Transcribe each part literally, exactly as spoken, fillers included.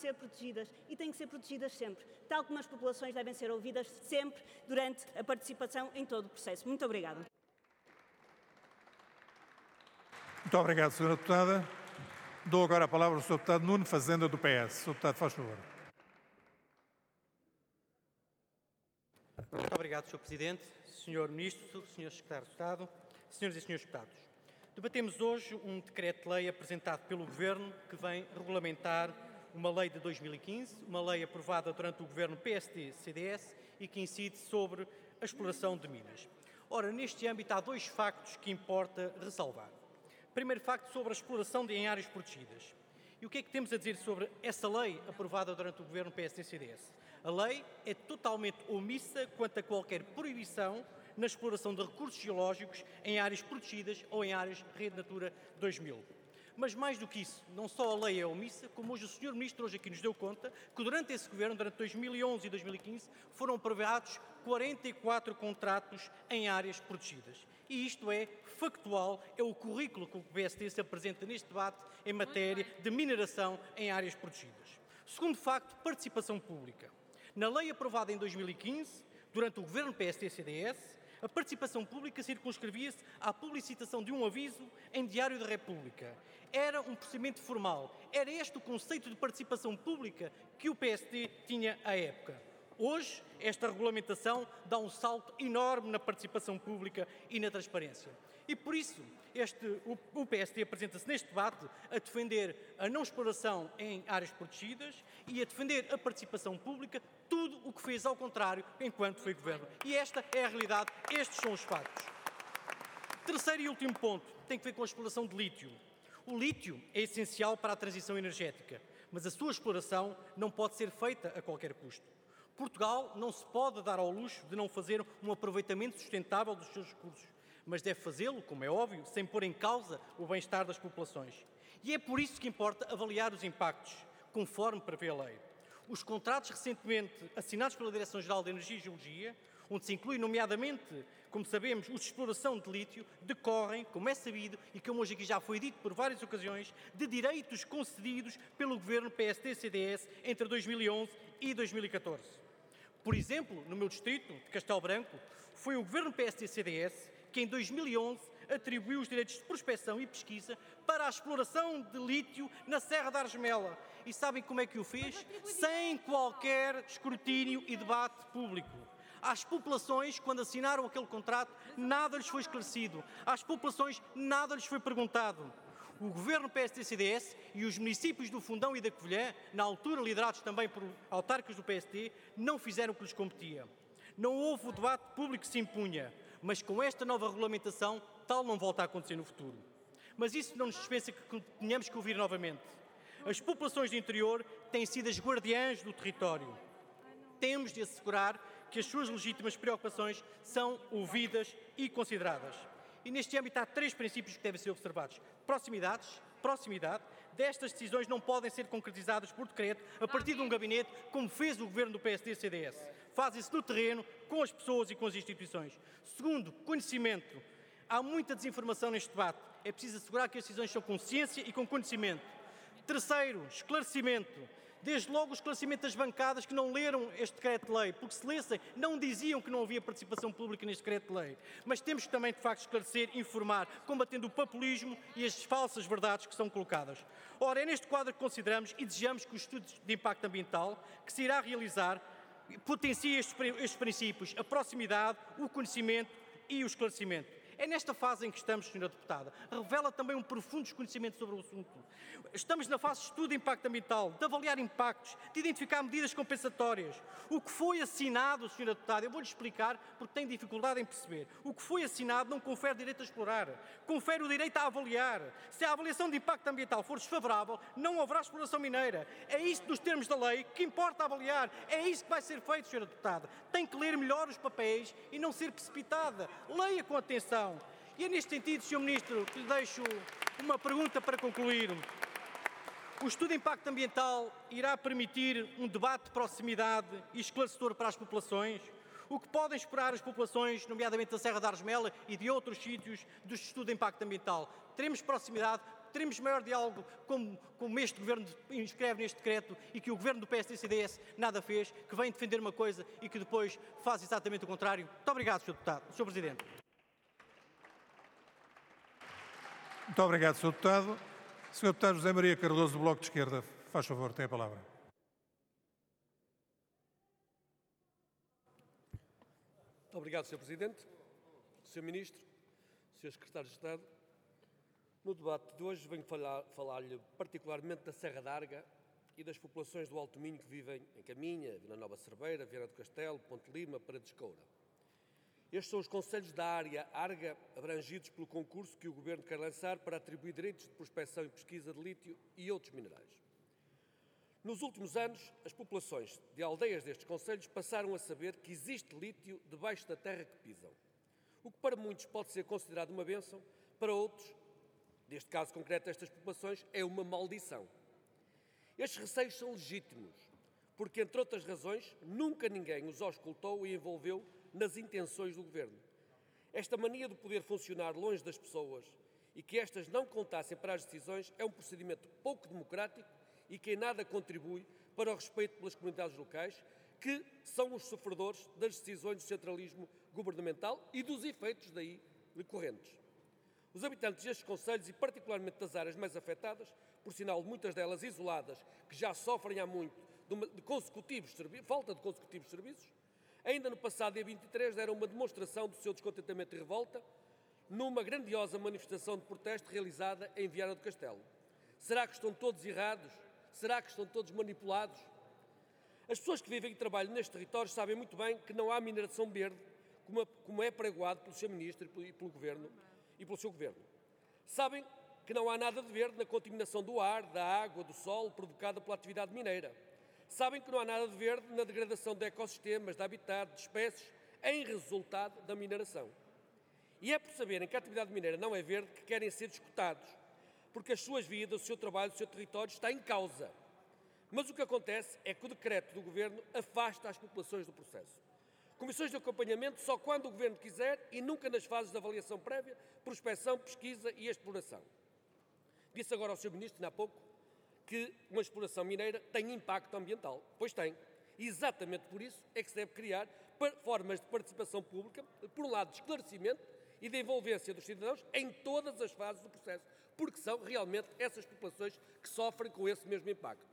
ser protegidas e têm que ser protegidas sempre, tal como as populações devem ser ouvidas sempre durante a participação em todo o processo. Muito obrigada. Muito obrigado, senhora Deputada. Dou agora a palavra ao senhor Deputado Nuno Fazenda, do P S. senhor Deputado, faz favor. Muito obrigado, senhor Presidente, senhor Ministro, senhor Secretário de Estado, senhoras e senhores deputados. Debatemos hoje um decreto-lei apresentado pelo Governo que vem regulamentar uma lei de dois mil e quinze, uma lei aprovada durante o Governo P S D C D S e que incide sobre a exploração de minas. Ora, neste âmbito há dois factos que importa ressalvar. Primeiro facto sobre a exploração de, em áreas protegidas. E o que é que temos a dizer sobre essa lei aprovada durante o Governo P S D C D S? A lei é totalmente omissa quanto a qualquer proibição na exploração de recursos geológicos em áreas protegidas ou em áreas Rede Natura dois mil. Mas mais do que isso, não só a lei é omissa, como hoje o senhor Ministro hoje aqui nos deu conta que durante esse Governo, durante dois mil e onze e dois mil e quinze, foram aprovados quarenta e quatro contratos em áreas protegidas. E isto é factual, é o currículo que o P S D se apresenta neste debate em matéria de mineração em áreas protegidas. Segundo facto, participação pública. Na lei aprovada em dois mil e quinze, durante o Governo P S D C D S, a participação pública circunscrevia-se à publicitação de um aviso em Diário da República. Era um procedimento formal. Era este o conceito de participação pública que o P S D tinha à época. Hoje, esta regulamentação dá um salto enorme na participação pública e na transparência. E por isso, este, o, o P S D apresenta-se neste debate a defender a não exploração em áreas protegidas e a defender a participação pública, tudo o que fez ao contrário enquanto foi governo. E esta é a realidade, estes são os factos. Terceiro e último ponto tem que ver com a exploração de lítio. O lítio é essencial para a transição energética, mas a sua exploração não pode ser feita a qualquer custo. Portugal não se pode dar ao luxo de não fazer um aproveitamento sustentável dos seus recursos, mas deve fazê-lo, como é óbvio, sem pôr em causa o bem-estar das populações. E é por isso que importa avaliar os impactos, conforme prevê a lei. Os contratos recentemente assinados pela Direção-Geral de Energia e Geologia, onde se inclui nomeadamente, como sabemos, os de exploração de lítio, decorrem, como é sabido e como hoje aqui já foi dito por várias ocasiões, de direitos concedidos pelo Governo P S D C D S entre dois mil e onze e dois mil e catorze. Por exemplo, no meu distrito de Castelo Branco, foi o Governo P S D C D S que em dois mil e onze atribuiu os direitos de prospecção e pesquisa para a exploração de lítio na Serra da Argemela. E sabem como é que o fez? Sem qualquer escrutínio e debate público. Às populações, quando assinaram aquele contrato, nada lhes foi esclarecido. Às populações, nada lhes foi perguntado. O Governo P S D C D S e os municípios do Fundão e da Covilhã, na altura liderados também por autárquicos do P S D, não fizeram o que lhes competia. Não houve o debate público que se impunha, mas com esta nova regulamentação, tal não volta a acontecer no futuro. Mas isso não nos dispensa que tenhamos que ouvir novamente. As populações do interior têm sido as guardiãs do território. Temos de assegurar que as suas legítimas preocupações são ouvidas e consideradas. E neste âmbito há três princípios que devem ser observados. Proximidades, proximidade. Destas decisões não podem ser concretizadas por decreto a partir de um gabinete, como fez o Governo do P S D C D S. Fazem-se no terreno, com as pessoas e com as instituições. Segundo, conhecimento. Há muita desinformação neste debate. É preciso assegurar que as decisões são com ciência e com conhecimento. Terceiro, esclarecimento. Desde logo o esclarecimento das bancadas que não leram este decreto-lei, porque se lessem não diziam que não havia participação pública neste decreto-lei. Mas temos que também, de facto, esclarecer, informar, combatendo o populismo e as falsas verdades que são colocadas. Ora, é neste quadro que consideramos e desejamos que o estudo de impacto ambiental que se irá realizar potencie estes, estes princípios, a proximidade, o conhecimento e o esclarecimento. É nesta fase em que estamos, senhora Deputada. Revela também um profundo desconhecimento sobre o assunto. Estamos na fase de estudo de impacto ambiental, de avaliar impactos, de identificar medidas compensatórias. O que foi assinado, senhora Deputada, eu vou-lhe explicar porque tenho dificuldade em perceber. O que foi assinado não confere direito a explorar, confere o direito a avaliar. Se a avaliação de impacto ambiental for desfavorável, não haverá exploração mineira. É isso, nos termos da lei, que importa avaliar. É isso que vai ser feito, senhora Deputada. Tem que ler melhor os papéis e não ser precipitada. Leia com atenção. E é neste sentido, senhor Ministro, que lhe deixo uma pergunta para concluir. O estudo de impacto ambiental irá permitir um debate de proximidade e esclarecedor para as populações? O que podem esperar as populações, nomeadamente da Serra da Argemela e de outros sítios, do estudo de impacto ambiental? Teremos proximidade? Teremos maior diálogo como, como este Governo inscreve neste decreto e que o Governo do P S D C D S nada fez, que vem defender uma coisa e que depois faz exatamente o contrário. Muito obrigado, senhor Deputado, senhor Presidente. Muito obrigado, senhor Deputado. senhor Deputado José Maria Cardoso, do Bloco de Esquerda, faz favor, tem a palavra. Muito obrigado, senhor Presidente, senhor Ministro, senhor Secretário de Estado. No debate de hoje venho falar-lhe particularmente da Serra d'Arga e das populações do Alto Minho que vivem em Caminha, Vila Nova Cerveira, Viana do Castelo, Ponte Lima, Paredes de Coura. Estes são os concelhos da área Arga abrangidos pelo concurso que o Governo quer lançar para atribuir direitos de prospecção e pesquisa de lítio e outros minerais. Nos últimos anos, as populações de aldeias destes concelhos passaram a saber que existe lítio debaixo da terra que pisam, o que para muitos pode ser considerado uma bênção, para outros, neste caso concreto destas populações, é uma maldição. Estes receios são legítimos, porque, entre outras razões, nunca ninguém os auscultou e envolveu nas intenções do Governo. Esta mania de poder funcionar longe das pessoas e que estas não contassem para as decisões é um procedimento pouco democrático e que em nada contribui para o respeito pelas comunidades locais, que são os sofredores das decisões do centralismo governamental e dos efeitos daí decorrentes. Os habitantes destes concelhos e particularmente das áreas mais afetadas, por sinal muitas delas isoladas, que já sofrem há muito de, uma, de consecutivos falta de consecutivos serviços, ainda no passado dia vinte e três deram uma demonstração do seu descontentamento e revolta numa grandiosa manifestação de protesto realizada em Viana do Castelo. Será que estão todos errados? Será que estão todos manipulados? As pessoas que vivem e trabalham neste território sabem muito bem que não há mineração verde, como, como é pregoado pelo seu Ministro e pelo Governo e pelo seu Governo. Sabem que não há nada de verde na contaminação do ar, da água, do solo provocada pela atividade mineira. Sabem que não há nada de verde na degradação de ecossistemas, de habitat, de espécies, em resultado da mineração. E é por saberem que a atividade mineira não é verde que querem ser escutados, porque as suas vidas, o seu trabalho, o seu território está em causa. Mas o que acontece é que o decreto do Governo afasta as populações do processo. Comissões de acompanhamento só quando o Governo quiser e nunca nas fases de avaliação prévia, prospecção, pesquisa e exploração. Disse agora ao senhor Ministro, há pouco, que uma exploração mineira tem impacto ambiental. Pois tem. E exatamente por isso é que se deve criar formas de participação pública, por um lado de esclarecimento e de envolvência dos cidadãos em todas as fases do processo, porque são realmente essas populações que sofrem com esse mesmo impacto.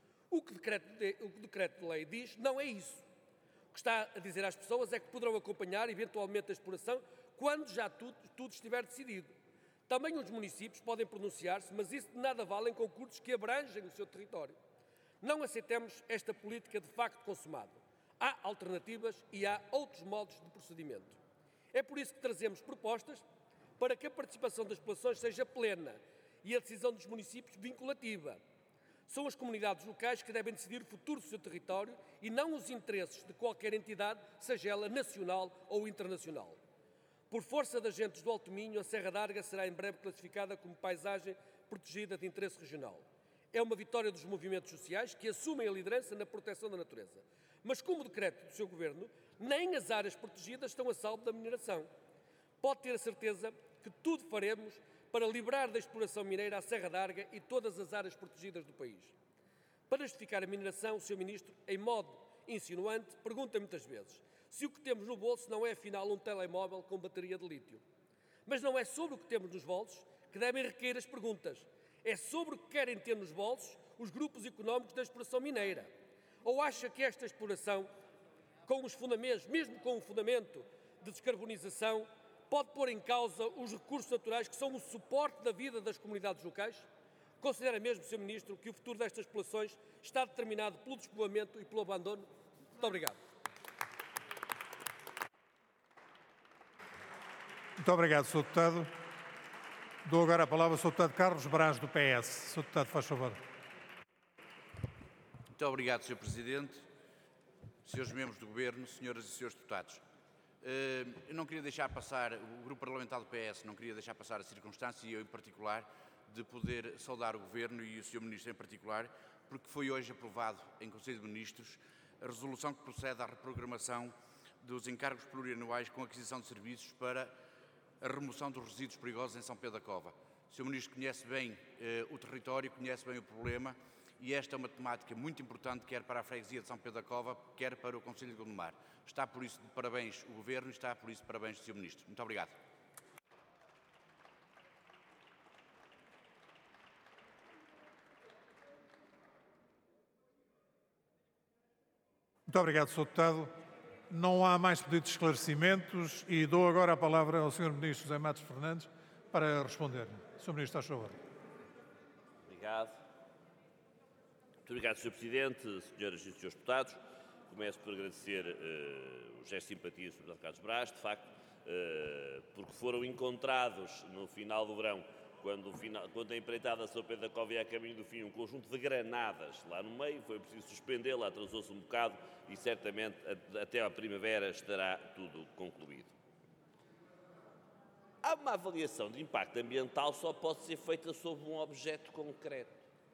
O que o decreto de, o que o decreto de lei diz não é isso. O que está a dizer às pessoas é que poderão acompanhar eventualmente a exploração quando já tudo, tudo estiver decidido. Também os municípios podem pronunciar-se, mas isso de nada vale em concursos que abrangem o seu território. Não aceitemos esta política de facto consumada. Há alternativas e há outros modos de procedimento. É por isso que trazemos propostas para que a participação das populações seja plena e a decisão dos municípios vinculativa. São as comunidades locais que devem decidir o futuro do seu território e não os interesses de qualquer entidade, seja ela nacional ou internacional. Por força de agentes do Alto Minho, a Serra d'Arga será em breve classificada como paisagem protegida de interesse regional. É uma vitória dos movimentos sociais que assumem a liderança na proteção da natureza. Mas, como decreto do seu Governo, nem as áreas protegidas estão a salvo da mineração. Pode ter a certeza que tudo faremos para liberar da exploração mineira a Serra d'Arga e todas as áreas protegidas do país. Para justificar a mineração, o seu Ministro, em modo insinuante, pergunta muitas vezes se o que temos no bolso não é, afinal, um telemóvel com bateria de lítio. Mas não é sobre o que temos nos bolsos que devem requerer as perguntas. É sobre o que querem ter nos bolsos os grupos económicos da exploração mineira. Ou acha que esta exploração, com os fundamentos, mesmo com o fundamento de descarbonização, pode pôr em causa os recursos naturais que são o suporte da vida das comunidades locais? Considera mesmo, senhor Ministro, que o futuro destas populações está determinado pelo despovoamento e pelo abandono? Muito obrigado. Muito obrigado, senhor Deputado. Dou agora a palavra ao senhor Deputado Carlos Brás, do P S. senhor Deputado, faz favor. Muito obrigado, senhor Presidente, senhores membros do Governo, senhoras e senhores deputados. Eu não queria deixar passar, o Grupo Parlamentar do P S não queria deixar passar a circunstância, e eu em particular, de poder saudar o Governo e o senhor Ministro em particular, porque foi hoje aprovado em Conselho de Ministros a resolução que procede à reprogramação dos encargos plurianuais com aquisição de serviços para a remoção dos resíduos perigosos em São Pedro da Cova. O senhor Ministro conhece bem eh, o território, conhece bem o problema e esta é uma temática muito importante, quer para a freguesia de São Pedro da Cova, quer para o Concelho de Gondomar. Está por isso de parabéns o Governo e está por isso de parabéns o senhor Ministro. Muito obrigado. Muito obrigado, senhor Deputado. Não há mais pedidos de esclarecimentos e dou agora a palavra ao senhor Ministro José Matos Fernandes para responder. senhor Ministro, está a favor. Obrigado. Muito obrigado, senhor Presidente, senhoras e senhores deputados. Começo por agradecer uh, o gesto de simpatia do senhor Deputado Carlos Brás, de facto, uh, porque foram encontrados no final do verão, quando, o final, quando a empreitada São Pedro da Cova ia a caminho do fim, um conjunto de granadas lá no meio, foi preciso suspendê-la, atrasou-se um bocado e certamente a, até à primavera estará tudo concluído. Há uma avaliação de impacto ambiental só pode ser feita sobre um objeto concreto.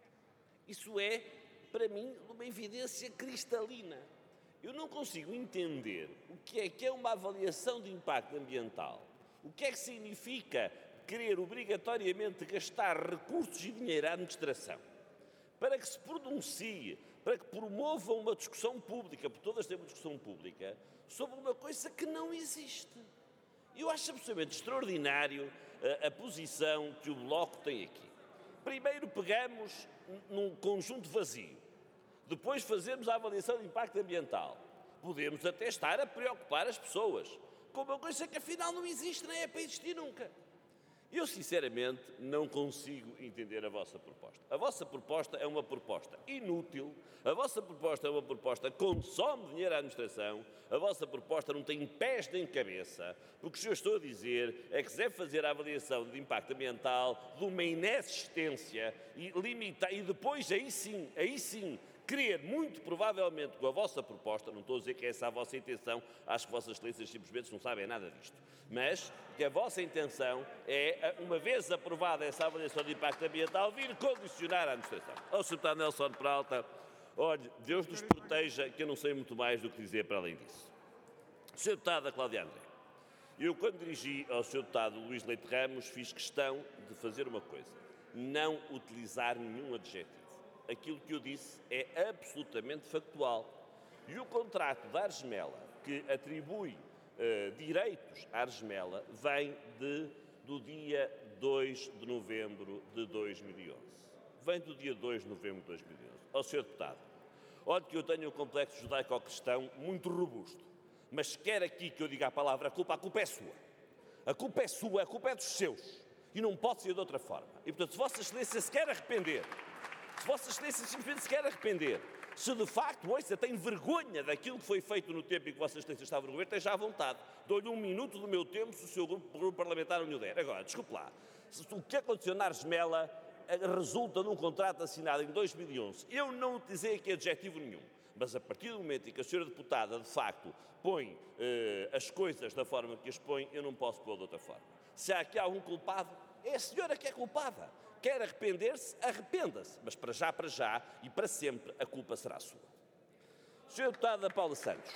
Isso é, para mim, uma evidência cristalina. Eu não consigo entender o que é que é uma avaliação de impacto ambiental. O que é que significa querer obrigatoriamente gastar recursos e dinheiro à administração para que se pronuncie, para que promova uma discussão pública, porque todas têm uma discussão pública, sobre uma coisa que não existe. Eu acho absolutamente extraordinário a, a posição que o Bloco tem aqui. Primeiro pegamos num conjunto vazio, depois fazemos a avaliação de impacto ambiental. Podemos até estar a preocupar as pessoas com uma coisa que afinal não existe, nem é para existir nunca. Eu, sinceramente, não consigo entender a vossa proposta. A vossa proposta é uma proposta inútil, a vossa proposta é uma proposta que consome dinheiro à administração, a vossa proposta não tem pés nem cabeça, porque o que eu estou a dizer é que se deve fazer a avaliação de impacto ambiental de uma inexistência e, limita, e depois, aí sim, aí sim, querer, muito provavelmente, com a vossa proposta, não estou a dizer que essa é a vossa intenção, acho que vossas excelências simplesmente não sabem nada disto, mas que a vossa intenção é, uma vez aprovada essa avaliação de impacto ambiental, vir condicionar a administração. Ao senhor Deputado Nelson Peralta, olhe, Deus nos proteja, que eu não sei muito mais do que dizer para além disso. senhor Deputado Cláudia André, eu quando dirigi ao senhor Deputado Luís Leite Ramos, fiz questão de fazer uma coisa, não utilizar nenhum adjetivo. Aquilo que eu disse é absolutamente factual. E o contrato da Argemela, que atribui uh, direitos à Argemela, vem de, do dia dois de novembro de dois mil e onze. Vem do dia dois de novembro de dois mil e onze. Ó senhor Deputado, olha que eu tenho um complexo judaico-cristão muito robusto, mas quer aqui que eu diga a palavra culpa, a culpa é sua. A culpa é sua, a culpa é dos seus. E não pode ser de outra forma. E, portanto, se Vossa Excelência se quer arrepender, se Vossa Excelência simplesmente se quer arrepender, se de facto, ouça, tem vergonha daquilo que foi feito no tempo em que Vossa Excelência estava no governo, esteja à vontade. Dou-lhe um minuto do meu tempo se o seu grupo, grupo parlamentar não lhe der. Agora, desculpe lá, se o que aconteceu na Argemela resulta num contrato assinado em dois mil e onze, eu não utilizei aqui adjetivo nenhum, mas a partir do momento em que a senhora deputada, de facto, põe eh, as coisas da forma que as põe, eu não posso pôr de outra forma. Se há aqui algum culpado, é a senhora que é culpada. Quer arrepender-se, arrependa-se. Mas para já, para já e para sempre, a culpa será sua. senhora Deputada Paula Santos.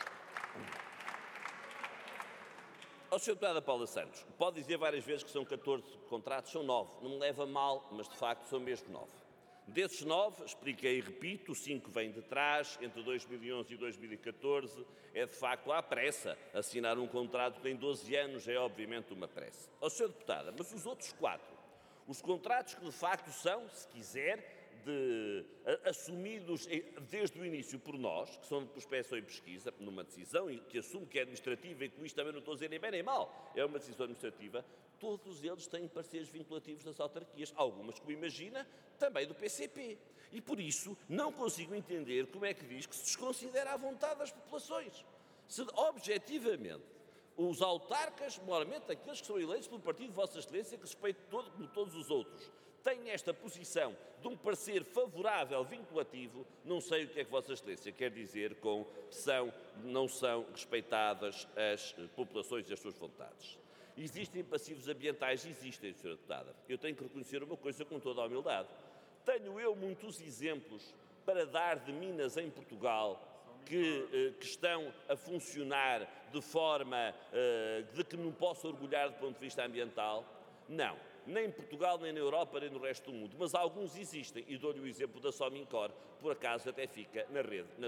Ao senhor Deputada Paula Santos, pode dizer várias vezes que são catorze contratos, são nove. Não me leva a mal, mas de facto são mesmo nove. Desses nove, expliquei e repito, cinco vêm de trás, entre dois mil e onze e dois mil e catorze, é de facto à pressa. Assinar um contrato que tem doze anos é obviamente uma pressa. Ó senhora Deputada, mas os outros quatro, os contratos que de facto são, se quiser, de, a, assumidos desde o início por nós, que são de prospecção e pesquisa, numa decisão que assumo que é administrativa e que isto também não estou a dizer nem bem nem mal, é uma decisão administrativa, todos eles têm pareceres vinculativos das autarquias, algumas, como imagina, também do P C P. E por isso não consigo entender como é que diz que se desconsidera a vontade das populações. Se objetivamente os autarcas, moralmente aqueles que são eleitos pelo Partido de Vossa Excelência, que respeito todo como todos os outros, têm esta posição de um parecer favorável, vinculativo, não sei o que é que Vossa Excelência quer dizer com que são, não são respeitadas as populações e as suas vontades. Existem passivos ambientais? Existem, senhora Deputada. Eu tenho que reconhecer uma coisa com toda a humildade. Tenho eu muitos exemplos para dar de minas em Portugal que, que estão a funcionar de forma de que não posso orgulhar do ponto de vista ambiental? Não. nem em Portugal, nem na Europa, nem no resto do mundo, mas alguns existem, e dou-lhe o exemplo da Somincor, por acaso até fica na rede nacional.